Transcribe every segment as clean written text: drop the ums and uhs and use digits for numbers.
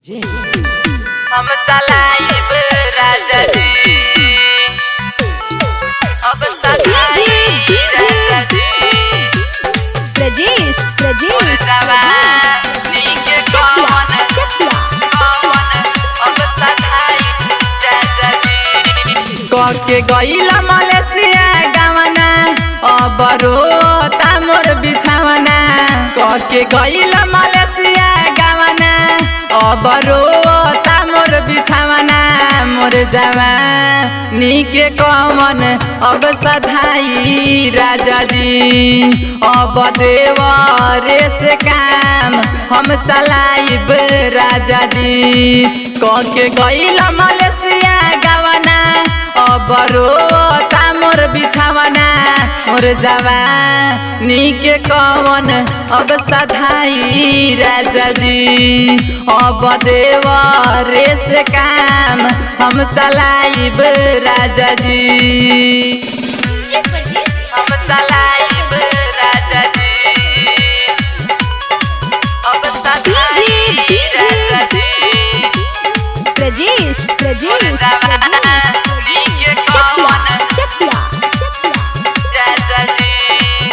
हम चलाइब राजा जी अब सताई राजा जी मोर जवानी के कौन अब सताई राजा जी कके गइला मलेशिया गावना अब रोता मोर बिछावना कके गइला मलेशिया गावना अब रोता मोर बिछावना मोर जवानी के कौन अब सधाई राजा जी अब देवरे से काम हम चलाइब राजा जी कके गइला मलेशिया गावना अब रोता मोर बिछावना मोर जवानी के कौन अब सधाई राजा जी अब देवरे से काम हम चलाइब राजा जी हम चलाइब राजा जी अब सधाई राजा जी मोर जवानी के कौन राजा जी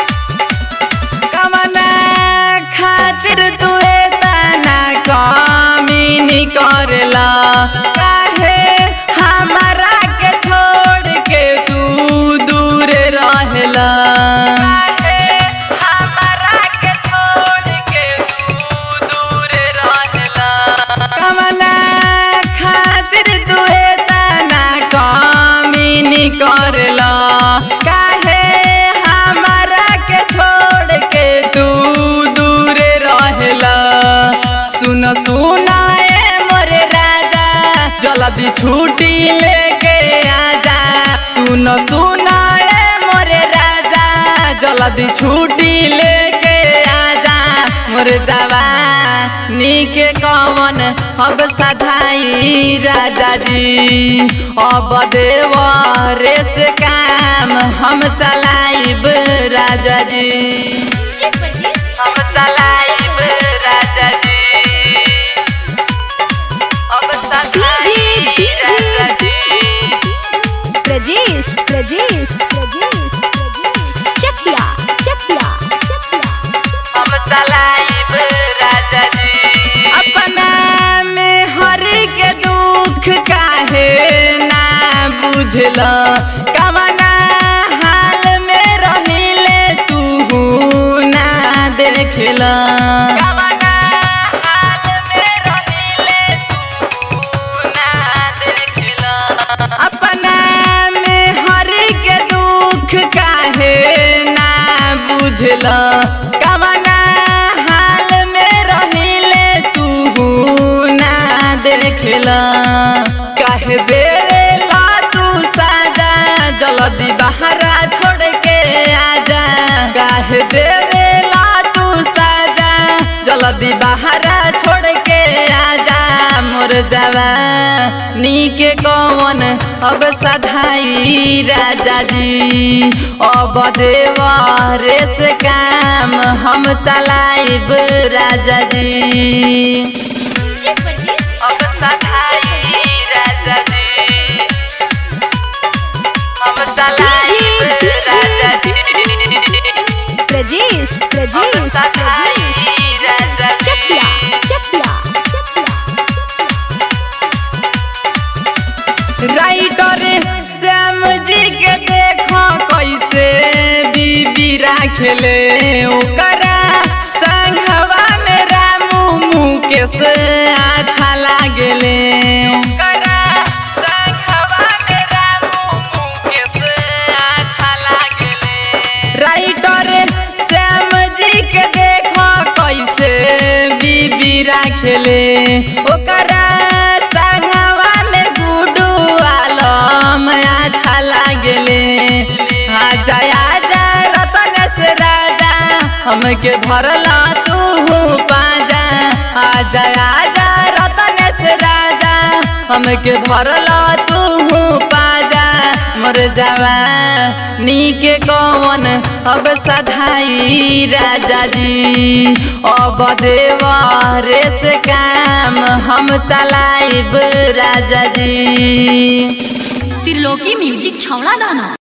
कमना खातिर तुए तना कमी करला काहे हमारा के छोड़ के तू दूर रहला काहे हमारा के छोड़ के तू दूर रहला कमना खातिर तुए तना कमी करला काहे हमारा के छोड़ के तू दूर रहला सुन ए मोरे राजा जल्दी छुट्टी लेके आजा सुन ए मोरे राजा जल्दी छुट्टी लेके आजा मोर जवानी के कौन अब सधाई राजा जी अब देवरे से काम हम चलाइब राजा जी हम चलाइब राजा जी अब सधाई राजा जी हम चलाइब राजा जी अपना में हरि के दुख काहे ना बुझला कवना हाल में रहिले तू ना देखला कवना हाल में रहिले तू ना देखला अपना में हरि के दुख काहे ना बुझला कवना हाल में रहिले तू ना देखला काहे बेला तू साजा जल्दी बहरा छोड़ के आजा काहे देवेला तू साजा जल्दी बहरा छोड़ के आजा मोर जवानी के कौन अब सधाई राजा जी अब देवरे से काम हम चलाइब राजा जी अब सधाई राजा जी हम चलाइब राजा जी अब सधाई राजा जी राइटर श्याम जी के देखो कैसे बीबी राखले ओकरा संघवा में रामू मुकेश अच्छा लागले ओकरा संघवा में रामू मुकेश अच्छा लागले राइटर श्याम जी के देखो कैसे बीबी राखले ओकरा संघवा में गुडू आलम अच्छा लागले आजा आजा रतनेश राजा हमके भरला तू पाजा आजा आजा रतनेश राजा हमके भरला तू पाजा मोर जवानी के कौन अब सधाई राजा जी। अब देवरे से काम हम चलाइब राजा जी। त्रिलोकी म्यूजिक छौड़ा दाना।